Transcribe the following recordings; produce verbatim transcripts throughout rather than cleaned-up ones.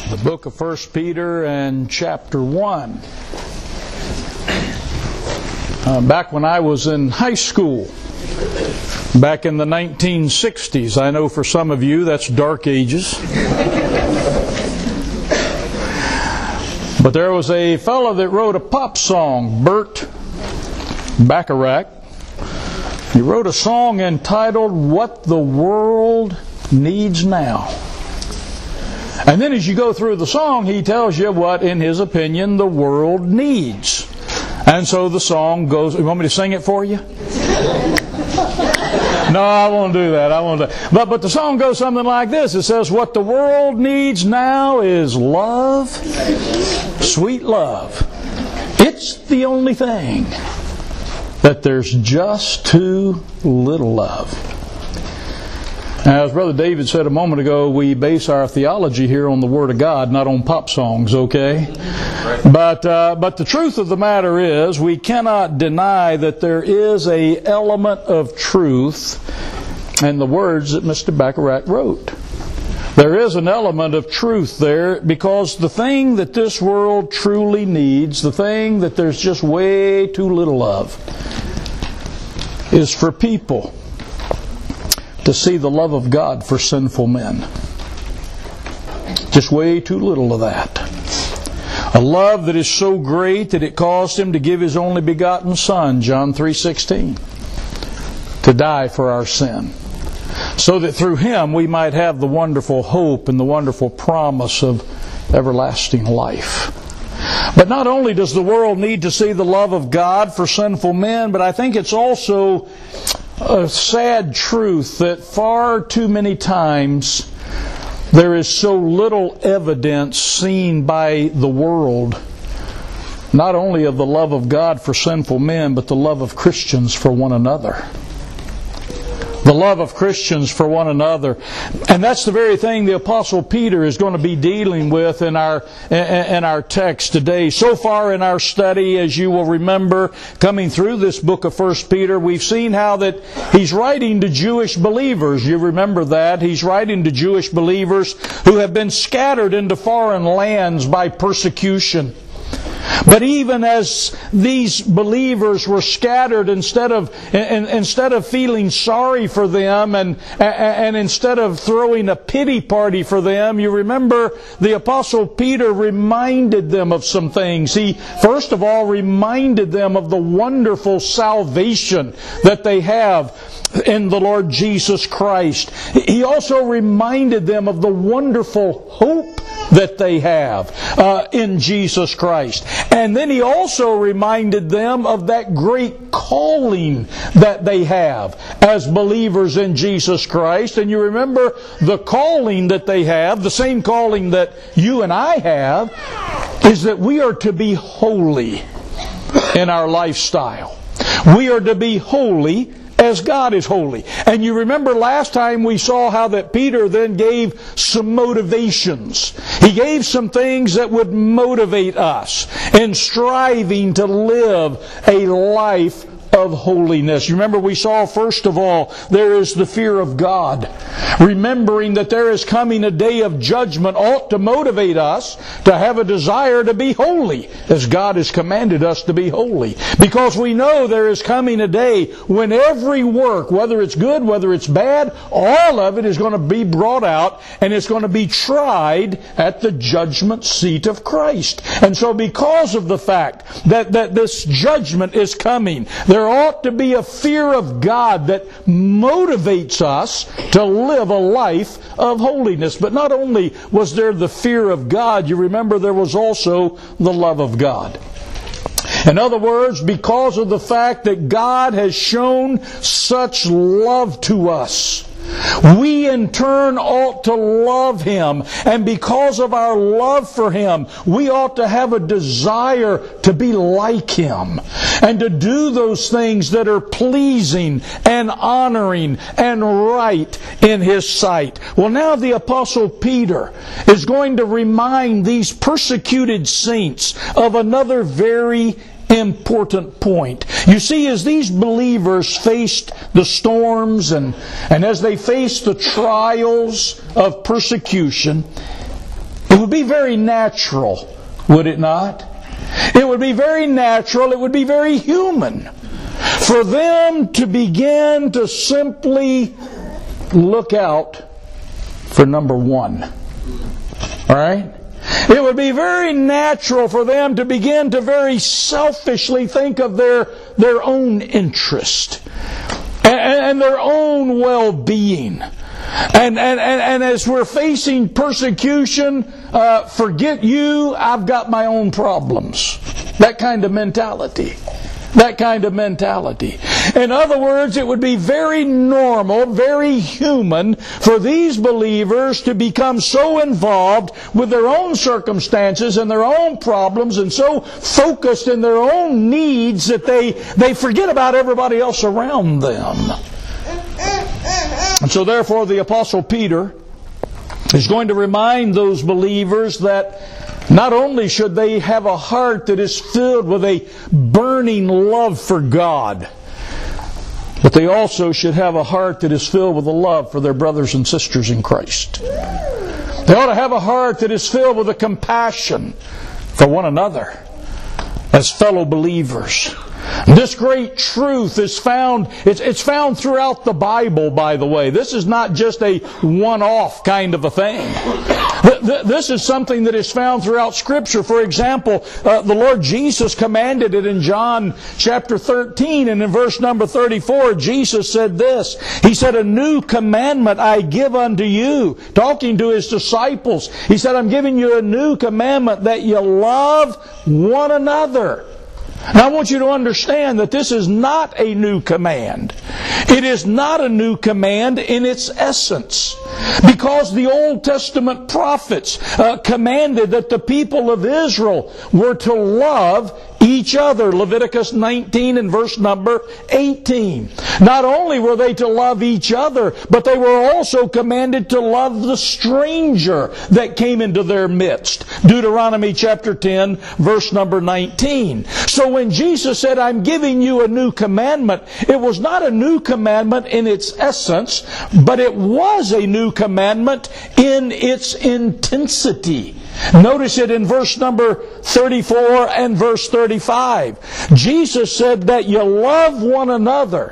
the book of First Peter and chapter one. Uh, back when I was in high school, back in the nineteen sixties, I know for some of you that's dark ages. But there was a fellow that wrote a pop song, Burt Bacharach. He wrote a song entitled, "What the World Needs Now." And then as you go through the song, he tells you what, in his opinion, the world needs. And so the song goes... You want me to sing it for you? No, I won't do that. I won't do that. But, but the song goes something like this. It says, "What the world needs now is love, sweet love. It's the only thing that there's just too little of." Now, as Brother David said a moment ago, we base our theology here on the Word of God, not on pop songs, okay? But uh, but the truth of the matter is, we cannot deny that there is a element of truth in the words that Mister Bacharach wrote. There is an element of truth there, because the thing that this world truly needs, the thing that there's just way too little of, is for people to see the love of God for sinful men. Just way too little of that. A love that is so great that it caused Him to give His only begotten Son, John three sixteen, to die for our sin, so that through Him we might have the wonderful hope and the wonderful promise of everlasting life. But not only does the world need to see the love of God for sinful men, but I think it's also a sad truth that far too many times there is so little evidence seen by the world, not only of the love of God for sinful men, but the love of Christians for one another. The love of Christians for one another. And that's the very thing the Apostle Peter is going to be dealing with in our in our text today. So far in our study, as you will remember, coming through this book of First Peter, we've seen how that he's writing to Jewish believers. You remember that. He's writing to Jewish believers who have been scattered into foreign lands by persecution. But even as these believers were scattered, instead of instead of feeling sorry for them and and instead of throwing a pity party for them, you remember the Apostle Peter reminded them of some things. He first of all reminded them of the wonderful salvation that they have in the Lord Jesus Christ. He also reminded them of the wonderful hope that they have uh, in Jesus Christ. And then he also reminded them of that great calling that they have as believers in Jesus Christ. And you remember the calling that they have, the same calling that you and I have, is that we are to be holy in our lifestyle. We are to be holy as God is holy. And you remember last time we saw how that Peter then gave some motivations. He gave some things that would motivate us in striving to live a life of holiness. You remember we saw first of all, there is the fear of God. Remembering that there is coming a day of judgment ought to motivate us to have a desire to be holy, as God has commanded us to be holy. Because we know there is coming a day when every work, whether it's good, whether it's bad, all of it is going to be brought out and it's going to be tried at the judgment seat of Christ. And so because of the fact that, that this judgment is coming, there ought to be a fear of God that motivates us to live a life of holiness. But not only was there the fear of God, you remember there was also the love of God. In other words, because of the fact that God has shown such love to us, we in turn ought to love Him. And because of our love for Him, we ought to have a desire to be like Him and to do those things that are pleasing and honoring and right in His sight. Well, now the Apostle Peter is going to remind these persecuted saints of another very important point. You see, as these believers faced the storms and, and as they faced the trials of persecution, it would would be very natural, would it not? It would be very natural, it would be very human for them to begin to simply look out for number one. All right? It would be very natural for them to begin to very selfishly think of their, their own interest and, and their own well-being. And, and, and, and as we're facing persecution, uh, forget you, I've got my own problems. That kind of mentality. That kind of mentality. In other words, it would be very normal, very human for these believers to become so involved with their own circumstances and their own problems and so focused in their own needs that they, they forget about everybody else around them. And so therefore the Apostle Peter is going to remind those believers that not only should they have a heart that is filled with a burning love for God, but they also should have a heart that is filled with a love for their brothers and sisters in Christ. They ought to have a heart that is filled with a compassion for one another as fellow believers. This great truth is found, it's, it's found throughout the Bible, by the way. This is not just a one-off kind of a thing. This is something that is found throughout Scripture. For example, uh, the Lord Jesus commanded it in John chapter thirteen, and in verse number thirty-four, Jesus said this. He said, "A new commandment I give unto you," talking to His disciples. He said, "I'm giving you a new commandment, that you love one another." Now I want you to understand that this is not a new command. It is not a new command in its essence. Because the Old Testament prophets uh, commanded that the people of Israel were to love each other. Leviticus nineteen and verse number eighteen. Not only were they to love each other, but they were also commanded to love the stranger that came into their midst. Deuteronomy chapter ten, verse number nineteen. So when Jesus said, "I'm giving you a new commandment," it was not a new commandment in its essence, but it was a new commandment in its intensity. Notice it in verse number thirty-four and verse thirty-five. Jesus said that you love one another,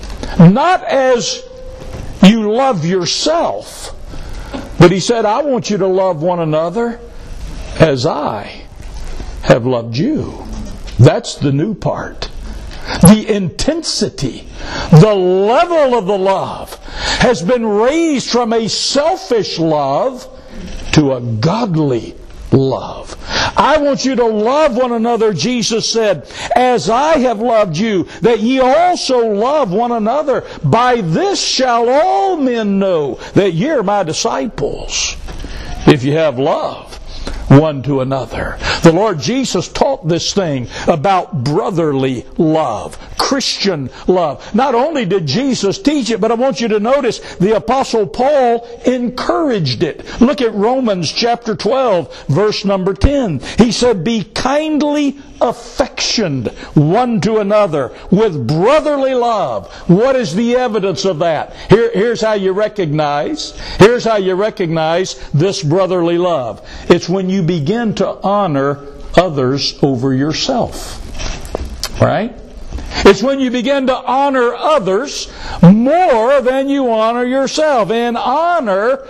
not as you love yourself, but He said, "I want you to love one another as I have loved you." That's the new part. The intensity, the level of the love has been raised from a selfish love to a godly love. "I want you to love one another," Jesus said, "as I have loved you, that ye also love one another. By this shall all men know that ye are my disciples, if you have love one to another." The Lord Jesus taught this thing about brotherly love, Christian love. Not only did Jesus teach it, but I want you to notice the Apostle Paul encouraged it. Look at Romans chapter twelve, verse number ten. He said, "Be kindly affectioned one to another with brotherly love." What is the evidence of that? Here, here's how you recognize. Here's how you recognize this brotherly love. It's when you begin to honor others over yourself. Right? It's when you begin to honor others more than you honor yourself. In honor,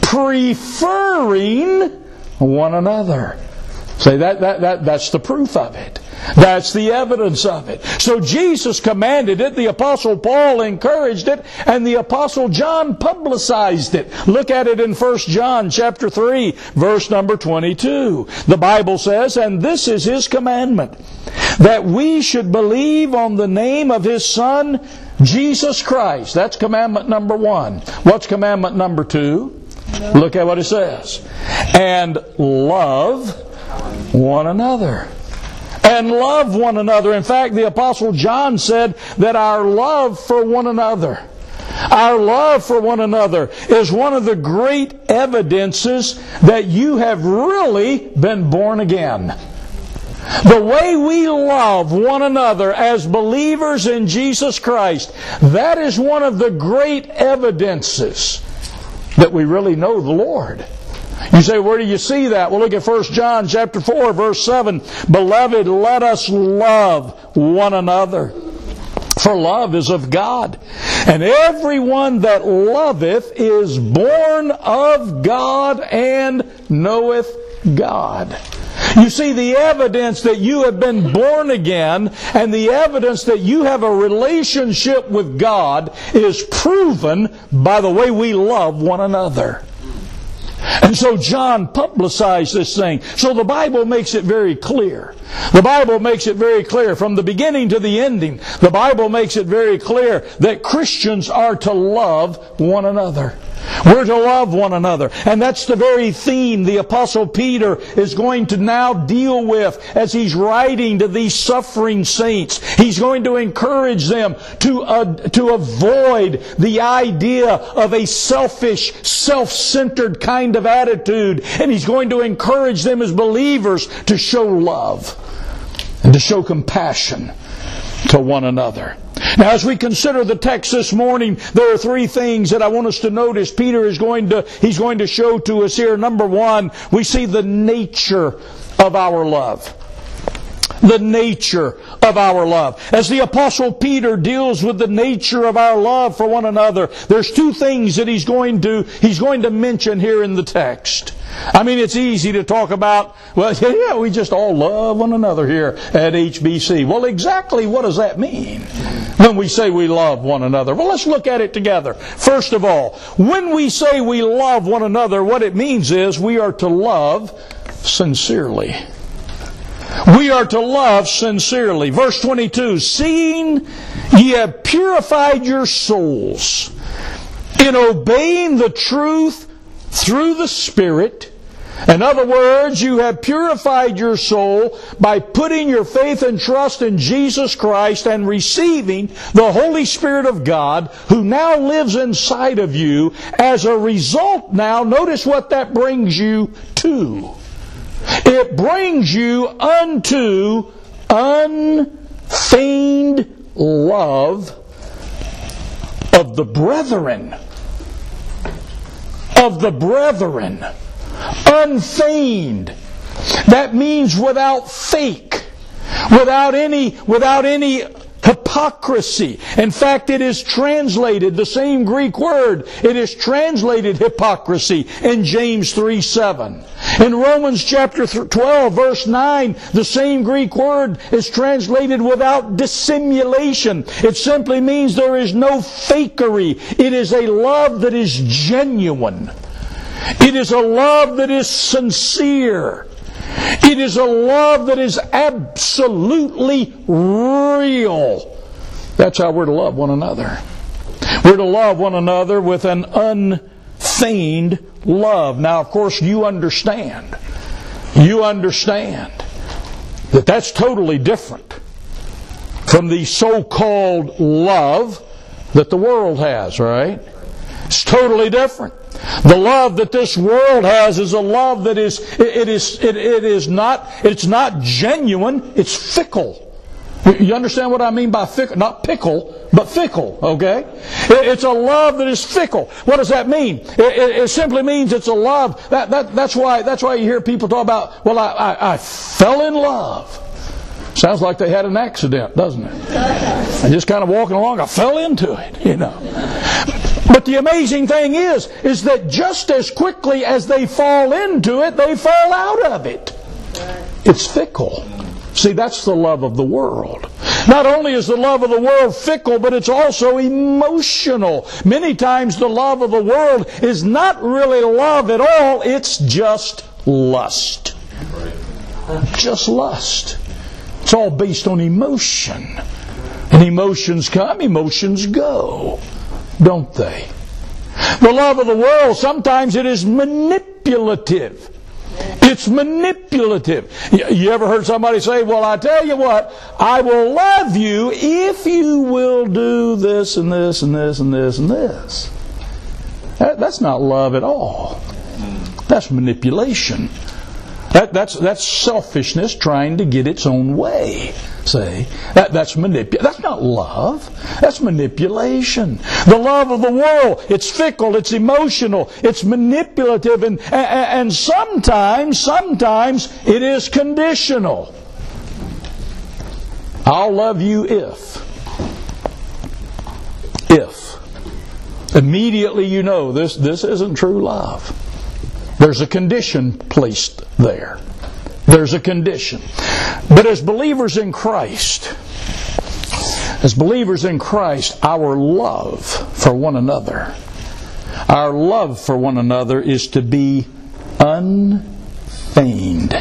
preferring one another. Say that, that, that, that's the proof of it. That's the evidence of it. So Jesus commanded it, the Apostle Paul encouraged it, and the Apostle John publicized it. Look at it in First John chapter three, verse number twenty-two. The Bible says, "And this is His commandment, that we should believe on the name of His Son, Jesus Christ." That's commandment number one. What's commandment number two? Look at what it says. "And love one another." And love one another. In fact, the Apostle John said that our love for one another, our love for one another is one of the great evidences that you have really been born again. The way we love one another as believers in Jesus Christ, that is one of the great evidences that we really know the Lord. You say, where do you see that? Well, look at First John chapter four, verse seven. Beloved, let us love one another. For love is of God. And everyone that loveth is born of God and knoweth God. You see, the evidence that you have been born again and the evidence that you have a relationship with God is proven by the way we love one another. And so John publicized this thing. So the Bible makes it very clear. The Bible makes it very clear. From the beginning to the ending, the Bible makes it very clear that Christians are to love one another. We're to love one another. And that's the very theme the Apostle Peter is going to now deal with as he's writing to these suffering saints. He's going to encourage them to, uh, to avoid the idea of a selfish, self-centered kind of attitude. And he's going to encourage them as believers to show love and to show compassion to one another. Now, as we consider the text this morning, there are three things that I want us to notice. Peter is going to, he's going to show to us here. Number one, we see the nature of our love. The nature of our love. As the Apostle Peter deals with the nature of our love for one another, there's two things that he's going to, he's going to mention here in the text. I mean, it's easy to talk about, well, yeah, we just all love one another here at H B C. Well, exactly what does that mean when we say we love one another? Well, let's look at it together. First of all, when we say we love one another, what it means is we are to love sincerely. We are to love sincerely. Verse twenty-two, seeing ye have purified your souls in obeying the truth through the Spirit. In other words, you have purified your soul by putting your faith and trust in Jesus Christ and receiving the Holy Spirit of God who now lives inside of you. As a result now, notice what that brings you to. It brings you unto unfeigned love of the brethren. Of the brethren. Unfeigned. That means without fake. Without any, without any hypocrisy. In fact, it is translated, the same Greek word, it is translated hypocrisy in James three seven. In Romans chapter twelve, verse nine, the same Greek word is translated without dissimulation. It simply means there is no fakery. It is a love that is genuine. It is a love that is sincere. It is a love that is absolutely real. That's how we're to love one another. We're to love one another with an unfeigned love. Now, of course, you understand. You understand that that's totally different from the so-called love that the world has, right? It's totally different. The love that this world has is a love that is, it is, it, it is not, it's not genuine, it's fickle. You understand what I mean by fickle? Not pickle, but fickle, okay? It's a love that is fickle. What does that mean? It, it, it simply means it's a love. That, that, that's why, that's why you hear people talk about, well, I, I, I fell in love. Sounds like they had an accident, doesn't it? And just kind of walking along, I fell into it, you know. But the amazing thing is, is that just as quickly as they fall into it, they fall out of it. It's fickle. See, that's the love of the world. Not only is the love of the world fickle, but it's also emotional. Many times the love of the world is not really love at all. It's just lust. Just lust. It's all based on emotion. And emotions come, emotions go. Don't they? The love of the world, sometimes it is manipulative. It's manipulative. You ever heard somebody say, well, I tell you what, I will love you if you will do this and this and this and this and this. That, that's not love at all. That's manipulation. That, that's, that's selfishness trying to get its own way. See? That, that's manip- That's not love. That's manipulation. The love of the world, it's fickle, it's emotional, it's manipulative, and, and, and sometimes, sometimes it is conditional. I'll love you if. If. Immediately you know this, this isn't true love. There's a condition placed there. There's a condition. But as believers in Christ, as believers in Christ, our love for one another, our love for one another is to be unfeigned.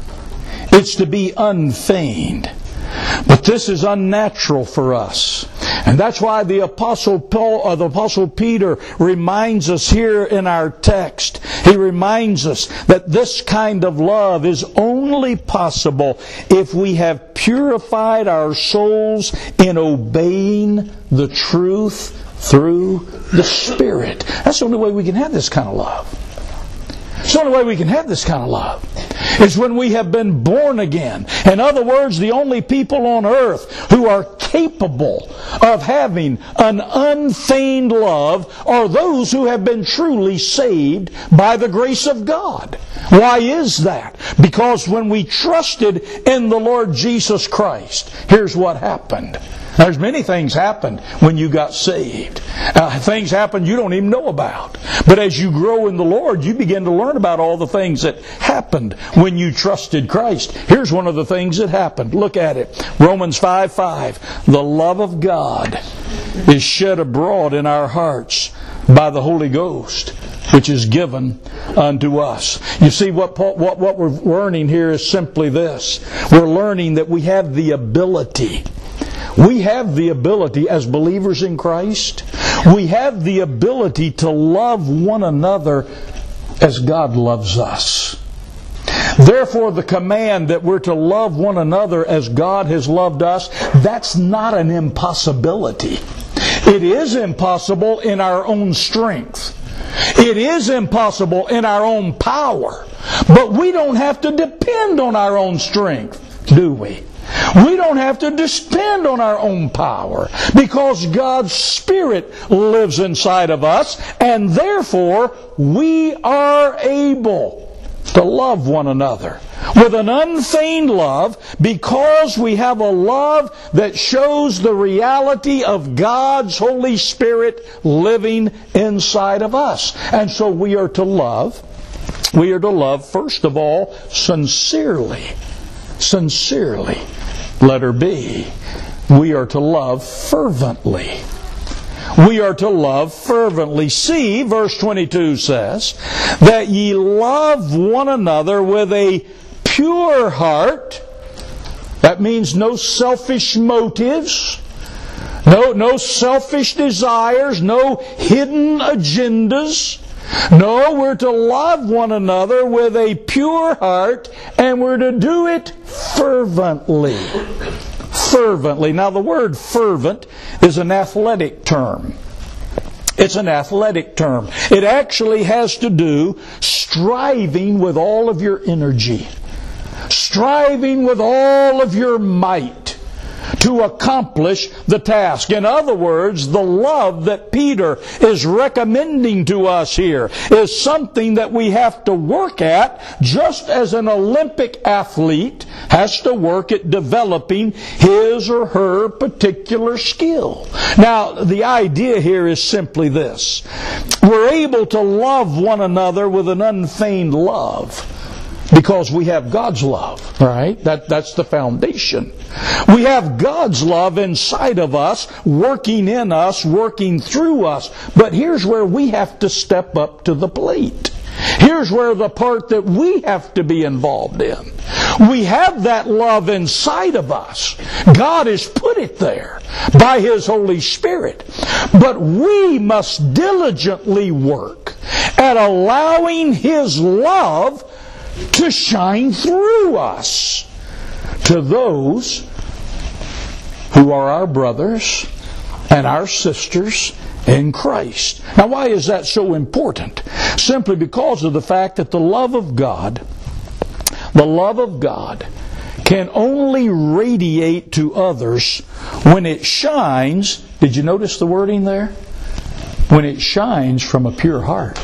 It's to be unfeigned. But this is unnatural for us. And that's why the Apostle Paul, or the Apostle Peter reminds us here in our text. He reminds us that this kind of love is only possible if we have purified our souls in obeying the truth through the Spirit. That's the only way we can have this kind of love. It's the only way we can have this kind of love is when we have been born again. In other words, the only people on earth who are capable of having an unfeigned love are those who have been truly saved by the grace of God. Why is that? Because when we trusted in the Lord Jesus Christ, here's what happened. There's many things happened when you got saved. Uh, things happen you don't even know about. But as you grow in the Lord, you begin to learn about all the things that happened when you trusted Christ. Here's one of the things that happened. Look at it. Romans five five. The love of God is shed abroad in our hearts by the Holy Ghost, which is given unto us. You see, what, Paul, what, what we're learning here is simply this. We're learning that we have the ability We have the ability as believers in Christ, we have the ability to love one another as God loves us. Therefore, the command that we're to love one another as God has loved us, that's not an impossibility. It is impossible in our own strength. It is impossible in our own power. But we don't have to depend on our own strength, do we? We don't have to depend on our own power because God's Spirit lives inside of us, and therefore we are able to love one another with an unfeigned love because we have a love that shows the reality of God's Holy Spirit living inside of us. And so we are to love. We are to love, first of all, sincerely. Sincerely. Letter B, we are to love fervently. We are to love fervently. See, verse twenty-two says, that ye love one another with a pure heart. That means no selfish motives, no, no selfish desires, no hidden agendas. No, we're to love one another with a pure heart, and we're to do it fervently. Fervently. Now, the word fervent is an athletic term. It's an athletic term. It actually has to do striving with all of your energy, striving with all of your might to accomplish the task. In other words, the love that Peter is recommending to us here is something that we have to work at, just as an Olympic athlete has to work at developing his or her particular skill. Now, the idea here is simply this. We're able to love one another with an unfeigned love because we have God's love, right? That, that's the foundation. We have God's love inside of us, working in us, working through us. But here's where we have to step up to the plate. Here's where the part that we have to be involved in. We have that love inside of us. God has put it there by His Holy Spirit. But we must diligently work at allowing His love to shine through us to those who are our brothers and our sisters in Christ. Now, why is that so important? Simply because of the fact that the love of God, the love of God can only radiate to others when it shines. Did you notice the wording there? When it shines from a pure heart.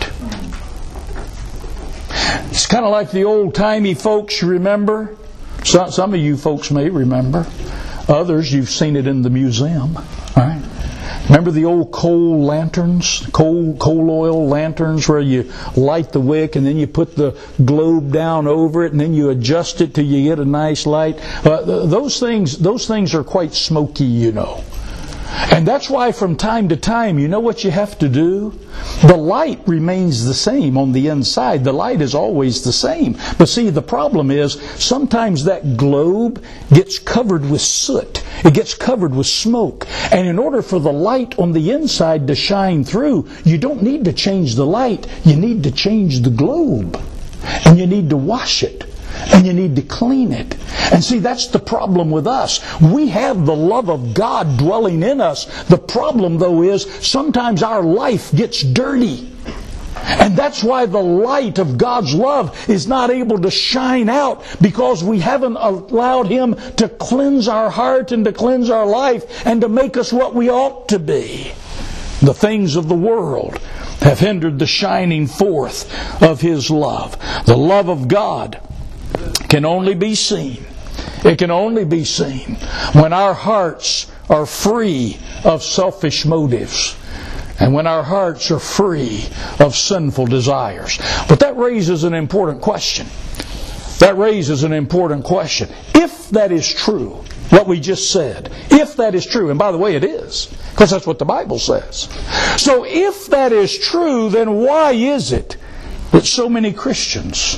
It's kind of like the old-timey folks, you remember? Some, some of you folks may remember. Others, you've seen it in the museum. Right? Remember the old coal lanterns, coal coal oil lanterns, where you light the wick and then you put the globe down over it and then you adjust it till you get a nice light. Uh, those things, those things are quite smoky, you know. And that's why from time to time, you know what you have to do? The light remains the same on the inside. The light is always the same. But see, the problem is, sometimes that globe gets covered with soot. It gets covered with smoke. And in order for the light on the inside to shine through, you don't need to change the light. You need to change the globe. And you need to wash it. And you need to clean it. And see, that's the problem with us. We have the love of God dwelling in us. The problem, though, is sometimes our life gets dirty. And that's why the light of God's love is not able to shine out, because we haven't allowed Him to cleanse our heart and to cleanse our life and to make us what we ought to be. The things of the world have hindered the shining forth of His love. The love of God can only be seen. It can only be seen when our hearts are free of selfish motives and when our hearts are free of sinful desires. But that raises an important question. That raises an important question. If that is true, what we just said, if that is true, and by the way, it is, because that's what the Bible says. So if that is true, then why is it that so many Christians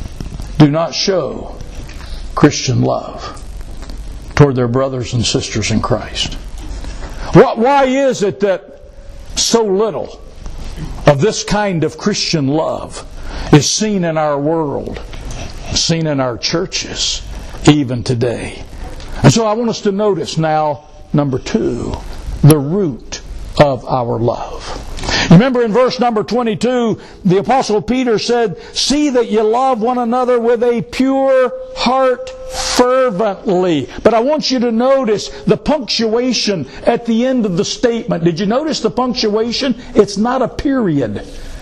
do not show Christian love toward their brothers and sisters in Christ? Why is it that so little of this kind of Christian love is seen in our world, seen in our churches, even today? And so I want us to notice now, number two, the root of our love. Remember in verse number twenty-two, the Apostle Peter said, "See that you love one another with a pure heart fervently." But I want you to notice the punctuation at the end of the statement. Did you notice the punctuation? It's not a period.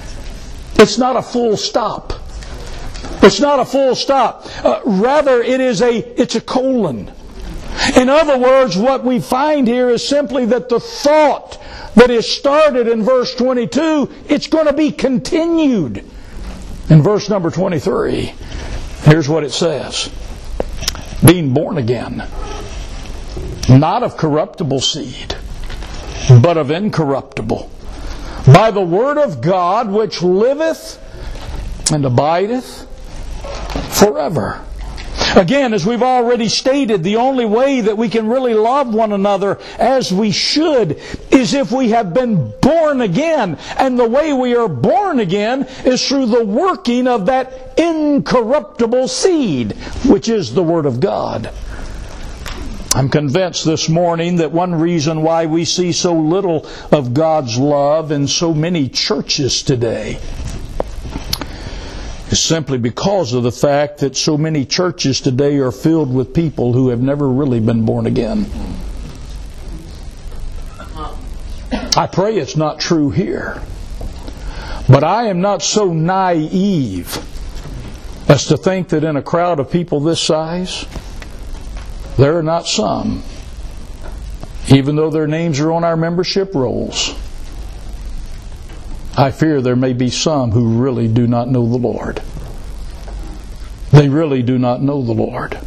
It's not a full stop. It's not a full stop. Uh, rather, it is a, it's a colon. In other words, what we find here is simply that the thought that is started in verse twenty-two, it's going to be continued in verse number twenty-three. Here's what it says. Being born again, not of corruptible seed, but of incorruptible, by the word of God which liveth and abideth forever. Again, as we've already stated, the only way that we can really love one another as we should is if we have been born again. And the way we are born again is through the working of that incorruptible seed, which is the Word of God. I'm convinced this morning that one reason why we see so little of God's love in so many churches today is simply because of the fact that so many churches today are filled with people who have never really been born again. I pray it's not true here. But I am not so naive as to think that in a crowd of people this size, there are not some, even though their names are on our membership rolls, I fear there may be some who really do not know the Lord. They really do not know the Lord.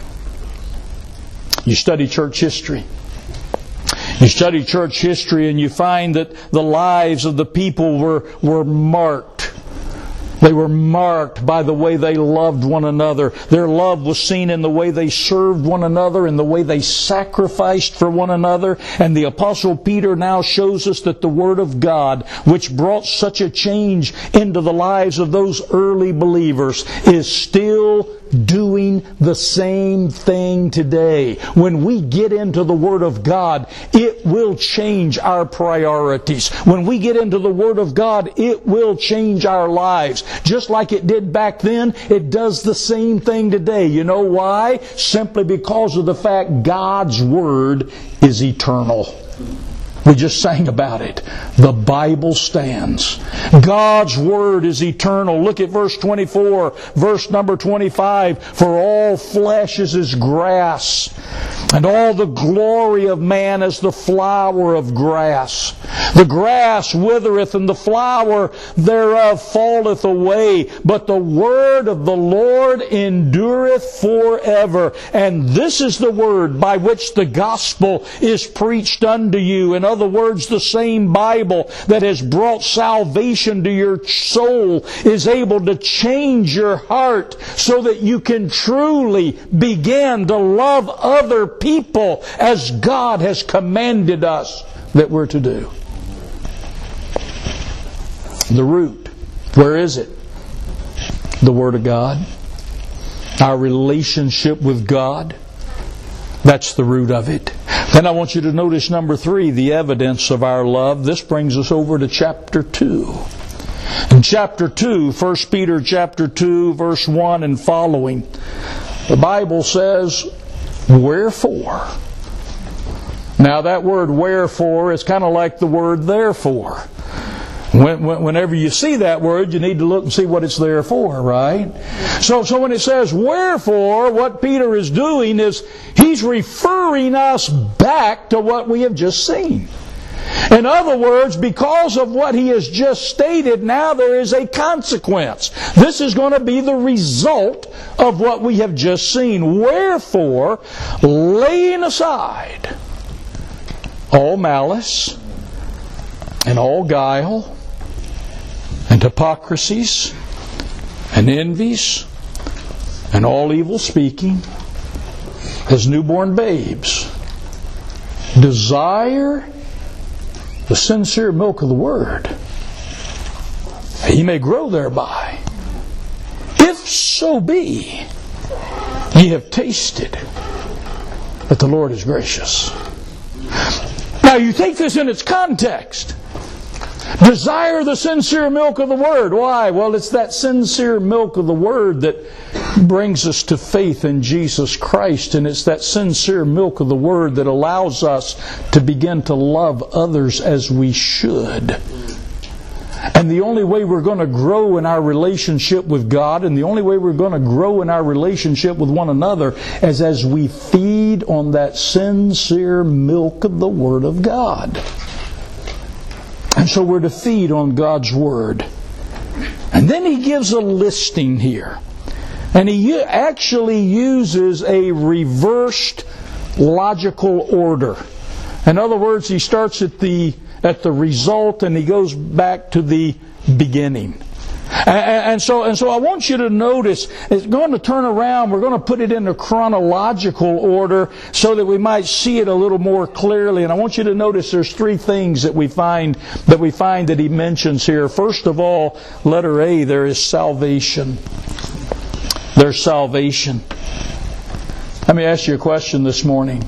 You study church history. You study church history and you find that the lives of the people were, were marked. They were marked by the way they loved one another. Their love was seen in the way they served one another, in the way they sacrificed for one another. And the Apostle Peter now shows us that the Word of God, which brought such a change into the lives of those early believers, is still doing mean the same thing today. When we get into the Word of God, it will change our priorities. When we get into the Word of God, it will change our lives. Just like it did back then, it does the same thing today. You know why? Simply because of the fact God's Word is eternal. We just sang about it. The Bible stands. God's Word is eternal. Look at verse twenty-four, verse number twenty-five. For all flesh is as grass, and all the glory of man as the flower of grass. The grass withereth, and the flower thereof falleth away, but the word of the Lord endureth forever. And this is the word by which the gospel is preached unto you. In other words, the same Bible that has brought salvation to your soul is able to change your heart so that you can truly begin to love other people as God has commanded us that we're to do. The root, where is it? The Word of God. Our relationship with God. That's the root of it. Then I want you to notice number three, the evidence of our love. This brings us over to chapter two. In chapter two, First Peter chapter two, verse one and following, the Bible says, wherefore. Now that word wherefore is kind of like the word therefore. When, when, whenever you see that word, you need to look and see what it's there for, right? So, so when it says wherefore, what Peter is doing is he's referring us back to what we have just seen. In other words, because of what he has just stated, now there is a consequence. This is going to be the result of what we have just seen. Wherefore, laying aside all malice and all guile and hypocrisies and envies and all evil speaking, as newborn babes, desire the sincere milk of the Word, that ye may grow thereby. If so be ye have tasted that the Lord is gracious. Now you take this in its context. Desire the sincere milk of the Word. Why? Well, it's that sincere milk of the Word that brings us to faith in Jesus Christ. And it's that sincere milk of the Word that allows us to begin to love others as we should. And the only way we're going to grow in our relationship with God, and the only way we're going to grow in our relationship with one another, is as we feed on that sincere milk of the Word of God. And so we're to feed on God's Word. And then he gives a listing here. And he actually uses a reversed logical order. In other words, he starts at the at the result and he goes back to the beginning. And, and so and so I want you to notice, it's going to turn around, we're going to put it in a chronological order so that we might see it a little more clearly. And I want you to notice there's three things that we find that we find that he mentions here. First of all, letter A, there is salvation. There's salvation. Let me ask you a question this morning.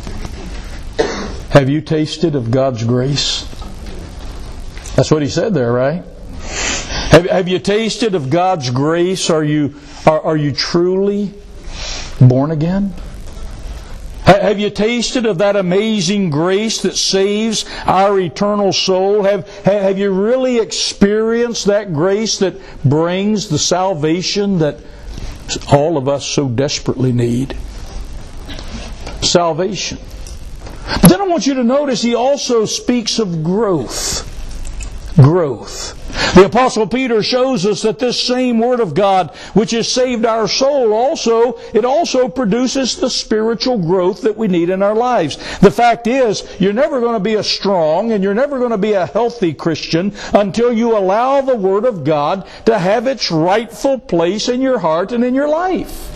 Have you tasted of God's grace? That's what he said there, right? Have, have you tasted of God's grace? Are you are, are you truly born again? Have you tasted of that amazing grace that saves our eternal soul? Have, have you really experienced that grace that brings the salvation that all of us so desperately need? Salvation. But then I want you to notice he also speaks of growth. Growth. The Apostle Peter shows us that this same Word of God, which has saved our soul, also it also produces the spiritual growth that we need in our lives. The fact is, you're never going to be a strong and you're never going to be a healthy Christian until you allow the Word of God to have its rightful place in your heart and in your life.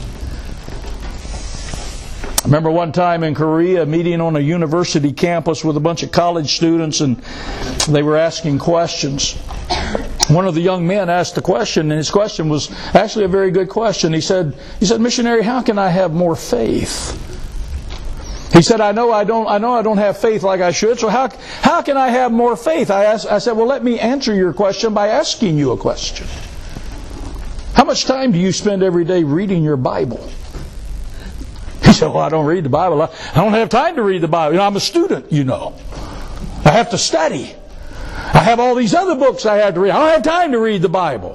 I remember one time in Korea meeting on a university campus with a bunch of college students, and they were asking questions. One of the young men asked the question, and his question was actually a very good question. He said, he said, "Missionary, how can I have more faith?" He said, I know I don't I know I don't have faith like I should, so how how can I have more faith? I asked I said, "Well, let me answer your question by asking you a question. How much time do you spend every day reading your Bible?" He said, "Well, I don't read the Bible. I don't have time to read the Bible. You know, I'm a student, you know. I have to study. I have all these other books I have to read. I don't have time to read the Bible."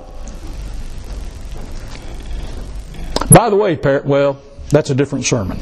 By the way, well, that's a different sermon.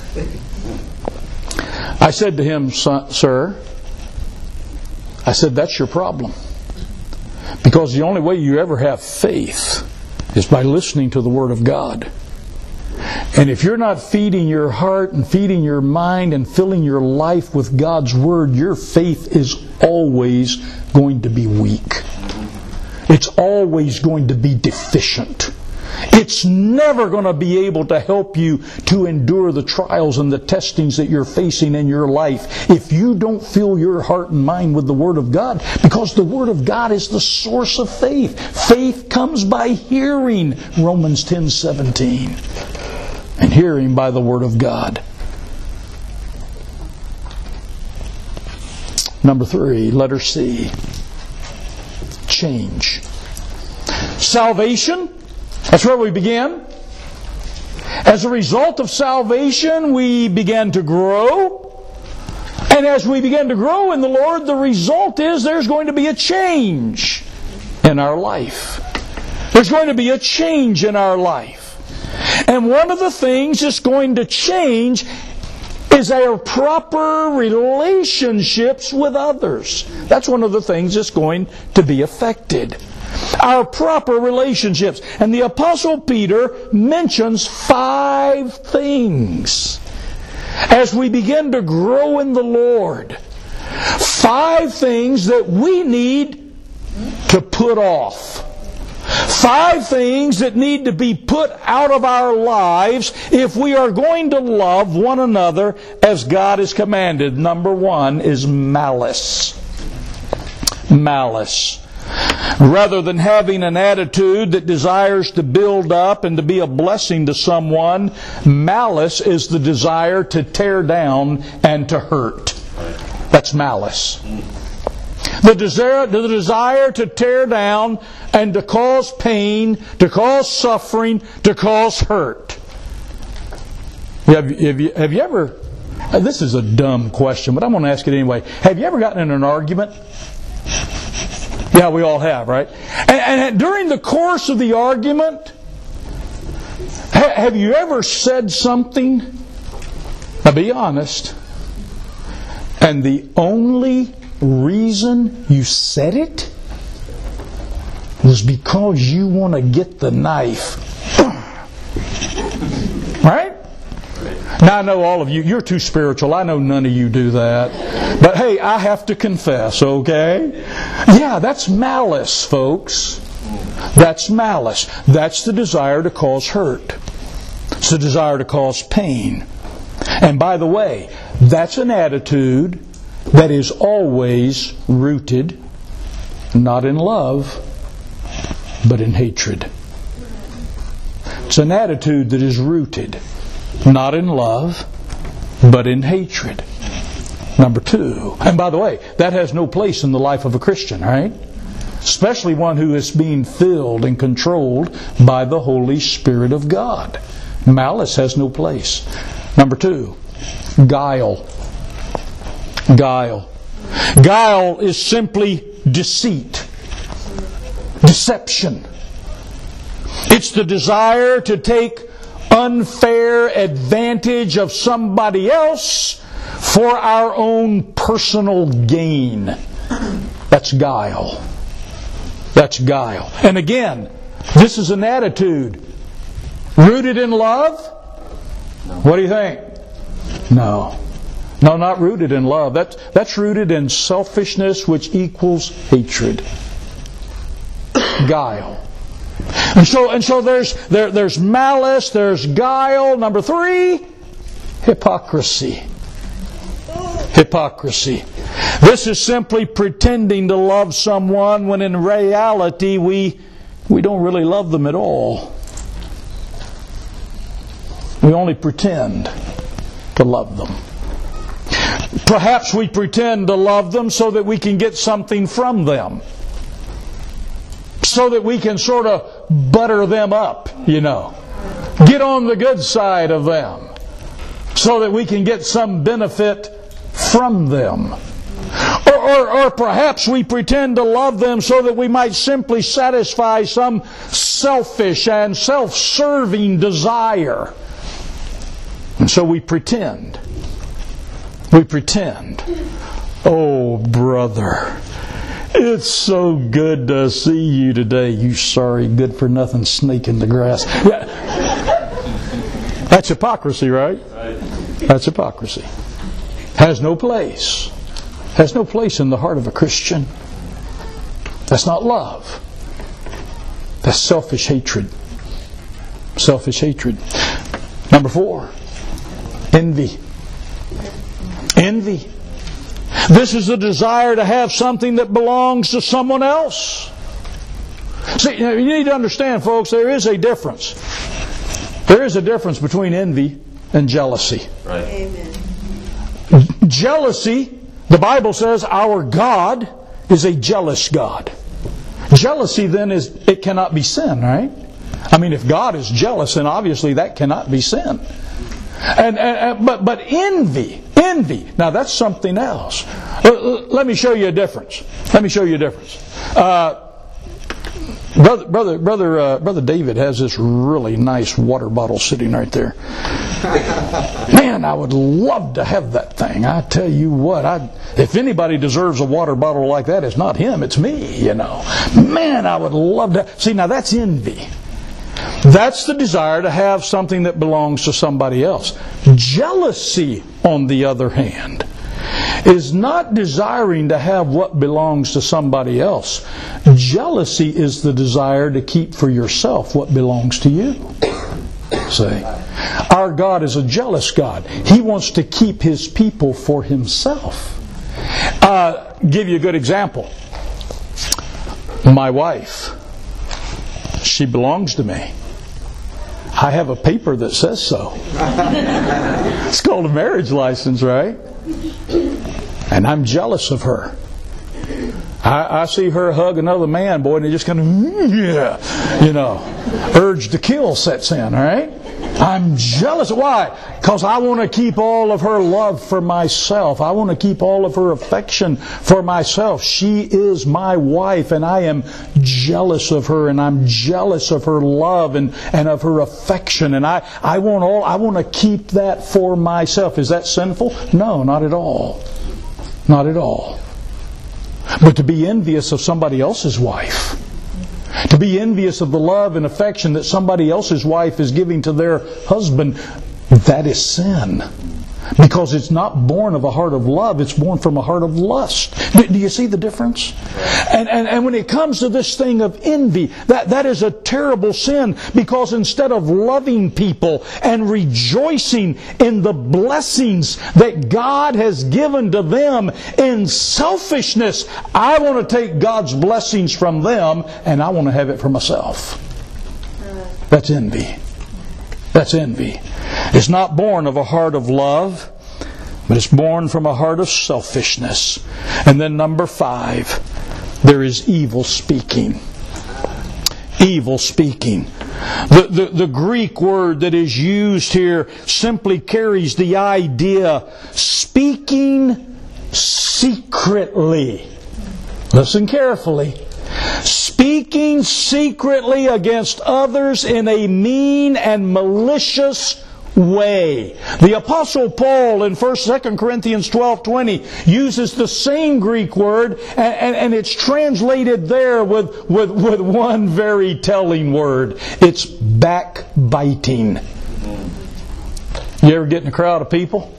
I said to him, "Sir," I said, "that's your problem. Because the only way you ever have faith is by listening to the Word of God. And if you're not feeding your heart and feeding your mind and filling your life with God's Word, your faith is always going to be weak. It's always going to be deficient. It's never going to be able to help you to endure the trials and the testings that you're facing in your life if you don't fill your heart and mind with the Word of God, because the Word of God is the source of faith. Faith comes by hearing, Romans ten seventeen, and hearing by the Word of God. Number three, letter C, change. Salvation. That's where we began. As a result of salvation, we began to grow. And as we begin to grow in the Lord, the result is there's going to be a change in our life. There's going to be a change in our life. And one of the things that's going to change is our proper relationships with others. That's one of the things that's going to be affected. Our proper relationships. And the Apostle Peter mentions five things as we begin to grow in the Lord. Five things that we need to put off. Five things that need to be put out of our lives if we are going to love one another as God has commanded. Number one is malice. Malice. Rather than having an attitude that desires to build up and to be a blessing to someone, malice is the desire to tear down and to hurt. That's malice. The desire, the desire to tear down and to cause pain, to cause suffering, to cause hurt. Have, have, you, have you ever, this is a dumb question, but I'm going to ask it anyway. Have you ever gotten in an argument? Yeah, we all have, right? And, and during the course of the argument, ha, have you ever said something? Now be honest. And the only reason you said it was because you want to get the knife. Right? Now I know all of you, you're too spiritual. I know none of you do that. But hey, I have to confess, okay? Yeah, that's malice, folks. That's malice. That's the desire to cause hurt. It's the desire to cause pain. And by the way, that's an attitude that is always rooted not in love, but in hatred. It's an attitude that is rooted not in love, but in hatred. Number two. And by the way, that has no place in the life of a Christian, right? Especially one who is being filled and controlled by the Holy Spirit of God. Malice has no place. Number two. Guile. Guile. Guile is simply deceit. Deception. It's the desire to take unfair advantage of somebody else for our own personal gain. That's guile. That's guile. And again, this is an attitude rooted in love? What do you think? No. No, not rooted in love. That's, that's rooted in selfishness, which equals hatred. Guile. And so, and so there's there, there's malice, there's guile. Number three, hypocrisy. Hypocrisy. This is simply pretending to love someone when in reality we, we don't really love them at all. We only pretend to love them. Perhaps we pretend to love them so that we can get something from them. So that we can sort of butter them up, you know. Get on the good side of them. So that we can get some benefit from them. Or, or, or perhaps we pretend to love them so that we might simply satisfy some selfish and self-serving desire. And so we pretend. We pretend. Oh, brother, it's so good to see you today, you sorry, good-for-nothing snake in the grass. Yeah. That's hypocrisy, right? That's hypocrisy. Has no place. Has no place in the heart of a Christian. That's not love. That's selfish hatred. Selfish hatred. Number four, envy. Envy. This is the desire to have something that belongs to someone else. See, you need to understand, folks, there is a difference. There is a difference between envy and jealousy. Right. Amen. Jealousy, the Bible says our God is a jealous God. Jealousy then is, it cannot be sin, right? I mean, if God is jealous, then obviously that cannot be sin. And, and but but envy, envy. Now that's something else. Let me show you a difference. Let me show you a difference. Uh, brother, brother, brother, uh, brother David has this really nice water bottle sitting right there. Man, I would love to have that thing. I tell you what, I if anybody deserves a water bottle like that, it's not him, it's me. You know, man, I would love to. See, now that's envy. That's the desire to have something that belongs to somebody else. Jealousy, on the other hand, is not desiring to have what belongs to somebody else. Jealousy is the desire to keep for yourself what belongs to you. See? Our God is a jealous God. He wants to keep His people for Himself. Uh, give you a good example. My wife, she belongs to me. I have a paper that says so. It's called a marriage license, right? And I'm jealous of her. I, I see her hug another man, boy, and it just kind of, yeah, you know, urge to kill sets in, right? I'm jealous. Why? Because I want to keep all of her love for myself. I want to keep all of her affection for myself. She is my wife, and I am jealous of her, and I'm jealous of her love and, and of her affection. And I, I want all I want to keep that for myself. Is that sinful? No, not at all. Not at all. But to be envious of somebody else's wife, to be envious of the love and affection that somebody else's wife is giving to their husband, that is sin. Because it's not born of a heart of love, it's born from a heart of lust. Do, do you see the difference? And, and, and when it comes to this thing of envy, that, that is a terrible sin, because instead of loving people and rejoicing in the blessings that God has given to them in selfishness, I want to take God's blessings from them and I want to have it for myself. That's envy. That's envy. It's not born of a heart of love, but it's born from a heart of selfishness. And then number five, there is evil speaking. Evil speaking. The, the, the Greek word that is used here simply carries the idea speaking secretly. Listen carefully. Speaking secretly against others in a mean and malicious way. The Apostle Paul in First, Second Corinthians twelve twenty uses the same Greek word, and, and, and it's translated there with, with, with one very telling word. It's backbiting. You ever get in a crowd of people?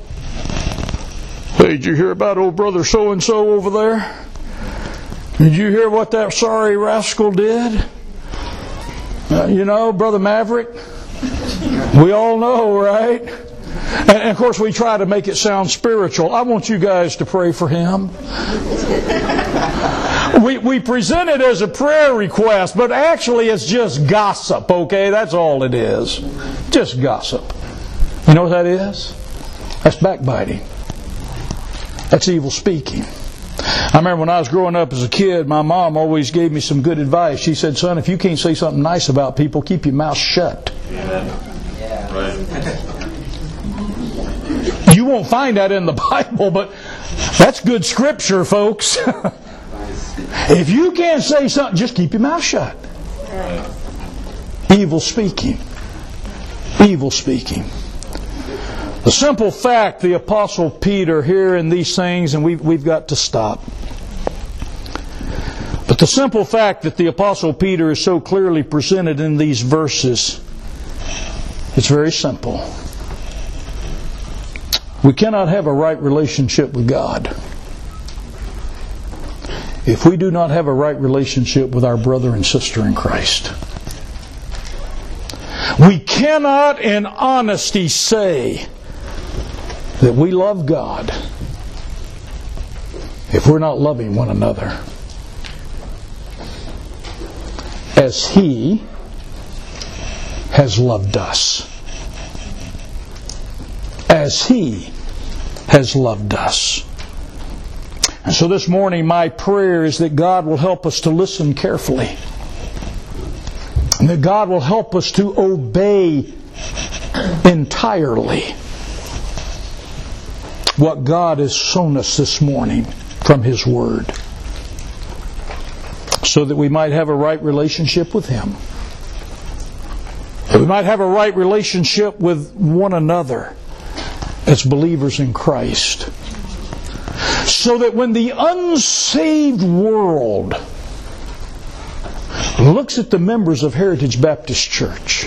Hey, did you hear about old brother so-and-so over there? Did you hear what that sorry rascal did? Uh, you know, Brother Maverick? We all know, right? And of course we try to make it sound spiritual. I want you guys to pray for him. We, we present it as a prayer request, but actually it's just gossip, okay? That's all it is. Just gossip. You know what that is? That's backbiting. That's evil speaking. I remember when I was growing up as a kid, my mom always gave me some good advice. She said, son, if you can't say something nice about people, keep your mouth shut. Yeah. Right. You won't find that in the Bible, but that's good scripture, folks. If you can't say something, just keep your mouth shut. Evil speaking. Evil speaking. The simple fact, the Apostle Peter hearing these things, and we've, we've got to stop. But the simple fact that the Apostle Peter is so clearly presented in these verses, it's very simple. We cannot have a right relationship with God if we do not have a right relationship with our brother and sister in Christ. We cannot in honesty say that we love God if we're not loving one another as He has loved us. As He has loved us. And so this morning my prayer is that God will help us to listen carefully. And that God will help us to obey entirely what God has shown us this morning from His Word, so that we might have a right relationship with Him. That we might have a right relationship with one another as believers in Christ. So that when the unsaved world looks at the members of Heritage Baptist Church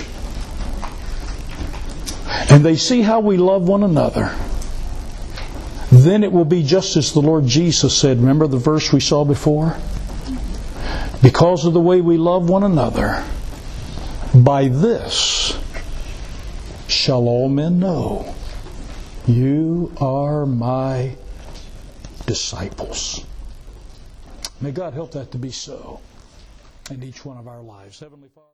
and they see how we love one another, then it will be just as the Lord Jesus said. Remember the verse we saw before? Because of the way we love one another, by this shall all men know you are my disciples. May God help that to be so in each one of our lives. Heavenly Father.